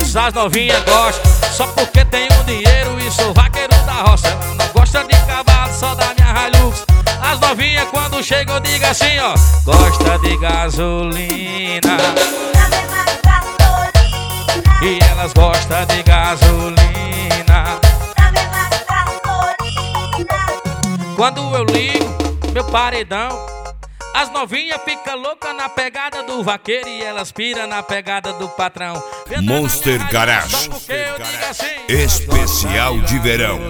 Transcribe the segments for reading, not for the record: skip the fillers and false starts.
Hilux, as novinhas gostam. Só porque tenho dinheiro e sou vaqueiro da roça. Ela não gosta de cavalo, só da minha Hilux. As novinhas quando chegam eu digo assim, ó: gosta de gasolina. E elas gostam de gasolina. Quando eu ligo meu paredão, as novinhas ficam loucas na pegada do vaqueiro e elas piram na pegada do patrão. Monster Garage, especial de verão.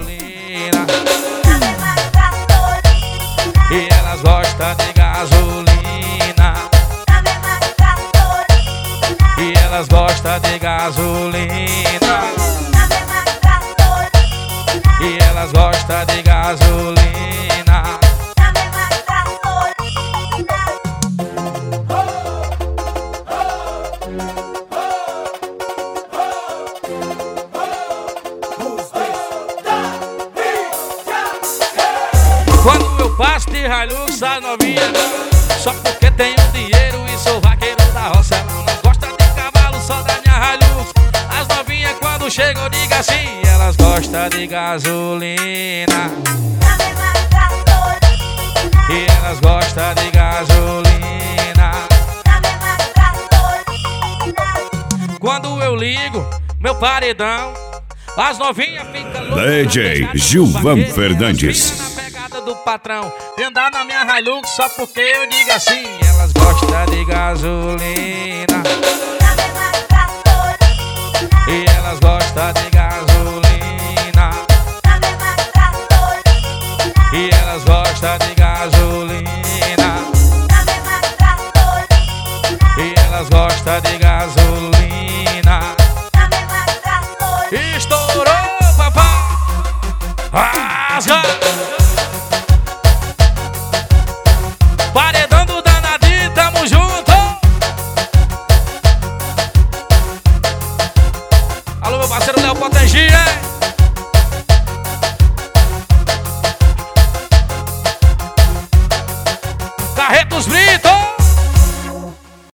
E elas gostam de gasolina. E elas gostam de gasolina. E elas gostam de gasolina. Quando eu passo de Hilux, as novinhas só porque tenho dinheiro e sou vaqueiro da roça. Ela não gosta de cavalo, só da minha Hilux. As novinhas quando chegam eu digo assim: elas gostam de gasolina. E elas gostam de gasolina. Quando eu ligo meu paredão, as novinhas ficam loucas. DJ Gilvan Fernandes Do patrão, de andar na minha Hilux só porque eu digo assim: elas gostam de gasolina. E elas gostam de gasolina. E elas gostam de gasolina. E elas gostam de gasolina. Estourou, papai. Rasga. Paredão do danadinho, tamo junto. Alô, meu parceiro Léo Potengi, hein?